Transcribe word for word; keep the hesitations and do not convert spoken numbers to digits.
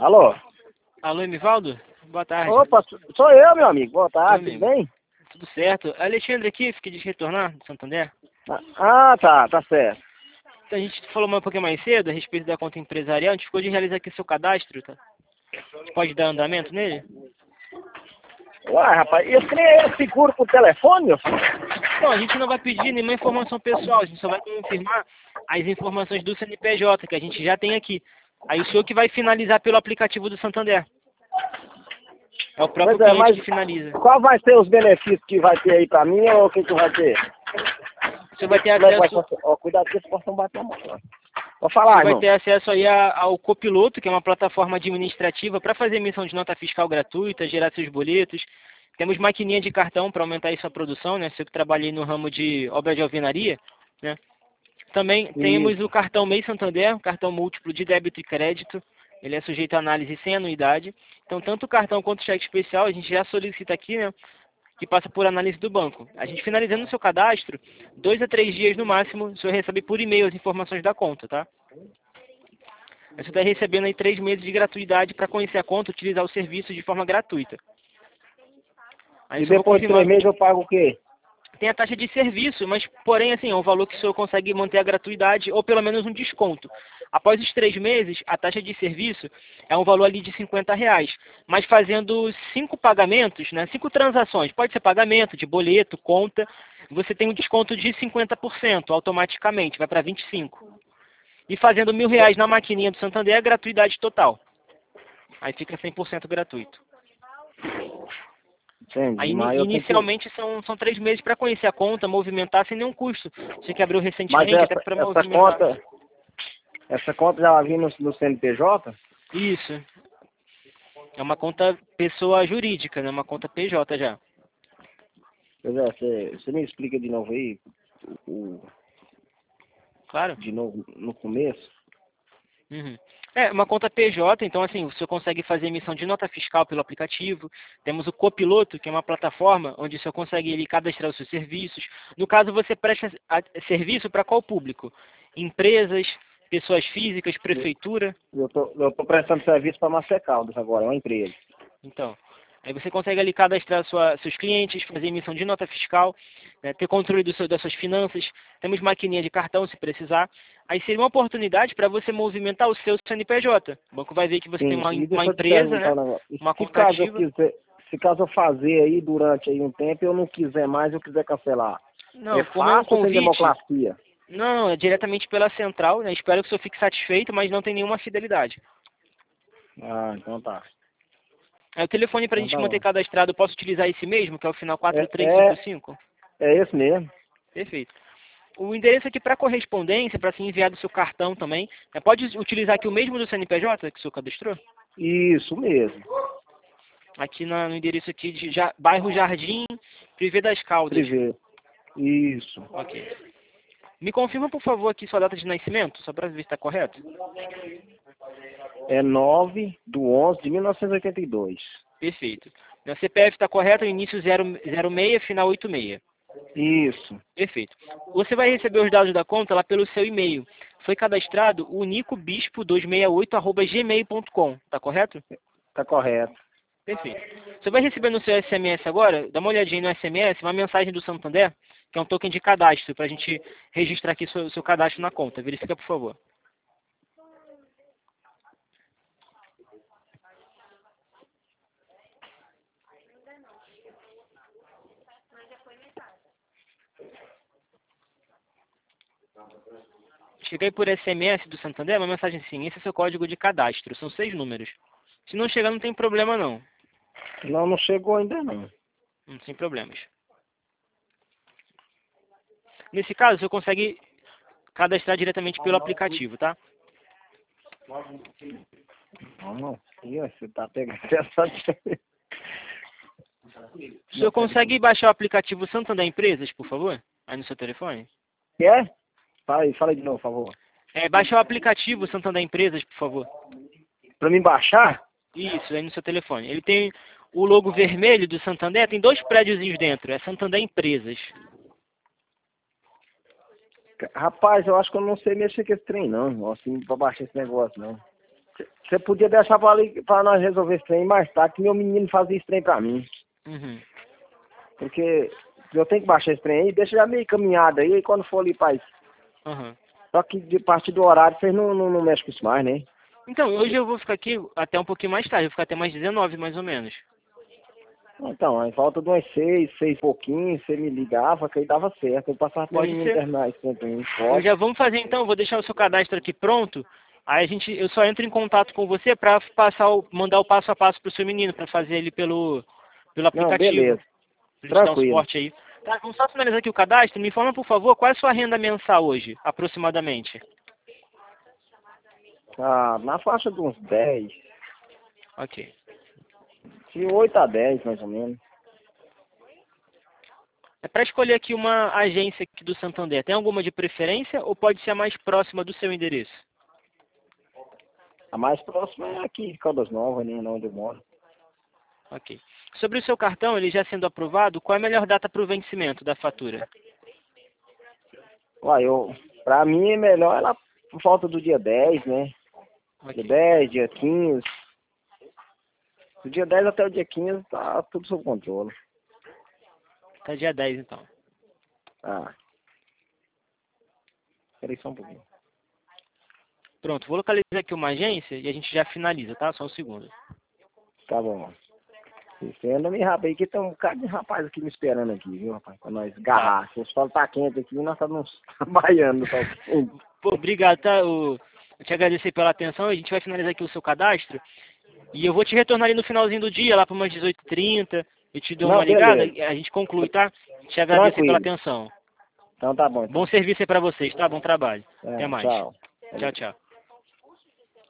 Alô? Alô, Emivaldo? Boa tarde. Opa, sou eu, meu amigo. Boa tarde, Oi, tudo bem? Tudo certo. Alexandre aqui, fiquei de retornar, de Santander. Ah, tá, tá certo. Então, a gente falou um pouquinho mais cedo a respeito da conta empresarial, a gente ficou de realizar aqui o seu cadastro, tá? A gente pode dar andamento nele? Uai, rapaz, esse trem é seguro por telefone, meu filho? Não, a gente não vai pedir nenhuma informação pessoal, a gente só vai confirmar as informações do C N P J, que a gente já tem aqui. Aí o senhor que vai finalizar pelo aplicativo do Santander. É o próprio Pois é, cliente mas que finaliza. qual vai ser os benefícios que vai ter aí pra mim ou o que que vai ter? O senhor vai ter Como é que vai acesso... ser? Ó, cuidado que eles possam bater a mão. Ó. Vou Você falar, vai irmão. ter acesso aí a- ao Copiloto, que é uma plataforma administrativa para fazer emissão de nota fiscal gratuita, gerar seus boletos. Temos maquininha de cartão para aumentar aí sua produção, né? Eu que trabalhei no ramo de obra de alvenaria, né? Também temos Isso. o cartão MEI Santander, um cartão múltiplo de débito e crédito. Ele é sujeito a análise sem anuidade. Então, tanto o cartão quanto o cheque especial, a gente já solicita aqui, né? Que passa por análise do banco. A gente finalizando o seu cadastro, dois a três dias no máximo, o senhor recebe por e-mail as informações da conta, tá? Você está recebendo aí três meses de gratuidade para conhecer a conta, utilizar o serviço de forma gratuita. Aí E só vou depois de três confirmar. meses eu pago o quê? Tem a taxa de serviço, mas porém assim, é um valor que o senhor consegue manter a gratuidade ou pelo menos um desconto. Após os três meses, a taxa de serviço é um valor ali de cinquenta reais. Mas fazendo cinco pagamentos, né, cinco transações, pode ser pagamento de boleto, conta, você tem um desconto de cinquenta por cento automaticamente, vai para vinte e cinco por cento. E fazendo mil reais na maquininha do Santander é gratuidade total. Aí fica cem por cento gratuito. Entendi, Aí ini- mas eu tenho que... inicialmente são, são três meses para conhecer a conta, movimentar sem nenhum custo. Você que abriu Mas recentemente, até essa, para essa movimentar. conta, essa conta já vai vir no, no C N P J? Isso. É uma conta pessoa jurídica, né? Uma conta P J já. Pois é, você, você me explica de novo aí, o, o- Claro. de novo no começo? Uhum. É, uma conta P J, então assim, você consegue fazer emissão de nota fiscal pelo aplicativo. Temos o Copiloto, que é uma plataforma onde você consegue ele, cadastrar os seus serviços. No caso, você presta a- serviço para qual público? Empresas, pessoas físicas, prefeitura. Eu tô, eu tô prestando serviço para Marcel Caldas agora, é uma empresa. Então, aí você consegue ali cadastrar sua, seus clientes, fazer emissão de nota fiscal, né, ter controle do seu, das suas finanças. Temos maquininha de cartão se precisar. Aí seria uma oportunidade para você movimentar o seu C N P J. O banco vai ver que você tem Sim, uma, e uma deixa eu te empresa, perguntar né, um negócio. E uma se conta caso eu ativa. quiser, se caso eu fazer aí durante aí um tempo, eu não quiser mais, eu quiser cancelar. É Não, como é um fácil ou tem convite, democracia? não, é diretamente pela central, né? Espero que o senhor fique satisfeito, mas não tem nenhuma fidelidade. Ah, então tá. Aí o telefone para a Então gente tá manter bom. cadastrado, eu posso utilizar esse mesmo, que é o final quatro É, três cinco é, cinco. é esse mesmo. Perfeito. O endereço aqui para correspondência, para ser enviado o seu cartão também. né, Pode utilizar aqui o mesmo do C N P J que o senhor cadastrou? Isso mesmo. Aqui na- no endereço aqui de Ja- bairro Jardim, Privé das Caldas. Privê. Isso. Ok. Me confirma, por favor, aqui sua data de nascimento, só para ver se está correto. É nove do onze de mil novecentos e oitenta e dois. Perfeito. Meu C P F está correto, início zero zero seis, final oitenta e seis. Isso. Perfeito. Você vai receber os dados da conta lá pelo seu e-mail. Foi cadastrado o nicobispo duzentos e sessenta e oito arroba gmail ponto com, tá correto? Tá correto. Perfeito. Você vai receber no seu S M S agora, dá uma olhadinha no S M S, uma mensagem do Santander, que é um token de cadastro, para a gente registrar aqui seu, seu cadastro na conta. Verifica, por favor. Cheguei por S M S do Santander, uma mensagem assim, esse é seu código de cadastro, são seis números. Se não chegar, não tem problema não. Não, não chegou ainda não. Não tem problemas. Nesse caso, você consegue cadastrar diretamente pelo aplicativo, tá? Não, não. Ih, você tá pegando essa... O senhor consegue baixar o aplicativo Santander Empresas, por favor? Aí no seu telefone? Quer? Fala aí, fala aí de novo, por favor. É, baixa o aplicativo Santander Empresas, por favor. Pra mim baixar? Isso, aí no seu telefone. Ele tem o logo vermelho do Santander, tem dois prédiozinhos dentro, é Santander Empresas. Rapaz, eu acho que eu não sei mexer com esse trem, não. Assim, pra baixar esse negócio, não. Você podia deixar pra, ali, pra nós resolver esse trem mais tarde, que meu menino fazia esse trem pra mim. Uhum. Porque eu tenho que baixar esse trem aí, deixa já meio caminhado aí, e quando for ali pra isso. Uhum. Só que de partir do horário, vocês não, não, não mexem com isso mais, né? Então, hoje eu vou ficar aqui até um pouquinho mais tarde, eu vou ficar até mais dezenove, mais ou menos. Então, aí falta de umas seis, seis e pouquinho, você me ligava, que aí dava certo. Eu passava pro meu Pode menino ser. terminar esse tempo aí. Eu Pode. já vamos fazer então, vou deixar o seu cadastro aqui pronto. Aí a gente, eu só entro em contato com você para passar o, mandar o passo a passo pro seu menino, para fazer ele pelo, pelo Não, aplicativo. beleza. Pra gente dar um Tranquilo. suporte aí. Tá, vamos só finalizar aqui o cadastro. Me informa, por favor, qual é a sua renda mensal hoje, aproximadamente? Ah, na faixa de uns dez. Ok. De oito a dez, mais ou menos. É para escolher aqui uma agência aqui do Santander. Tem alguma de preferência ou pode ser a mais próxima do seu endereço? A mais próxima é aqui, Caldas Novas, né? Onde eu moro. Ok. Sobre o seu cartão, ele já sendo aprovado, qual é a melhor data para o vencimento da fatura? Uai, eu, pra mim é melhor ela por volta do dia dez, né? Ok. Dia dez, dia quinze. Do dia dez até o dia quinze tá tudo sob controle. Tá dia dez, então. Ah. Peraí só um pouquinho. Pronto, vou localizar aqui uma agência e a gente já finaliza, tá? Só um segundo. Tá bom. Você anda me rápido aí, que tem um bocado de rapaz aqui me esperando aqui, viu, rapaz? Pra nós agarrar. Se o sol tá quente aqui, nós estamos trabalhando. Tá? Pô, obrigado, tá? Eu, eu te agradecer pela atenção. A gente vai finalizar aqui o seu cadastro. E eu vou te retornar ali no finalzinho do dia, lá para umas dezoito e trinta. Eu te dou uma Não, ligada, beleza. a gente conclui, tá? Te agradecer pela Tranquilo. atenção. Então tá bom, Bom então. serviço aí pra vocês, tá? Bom trabalho. Até É, mais. tchau. Tchau, tchau.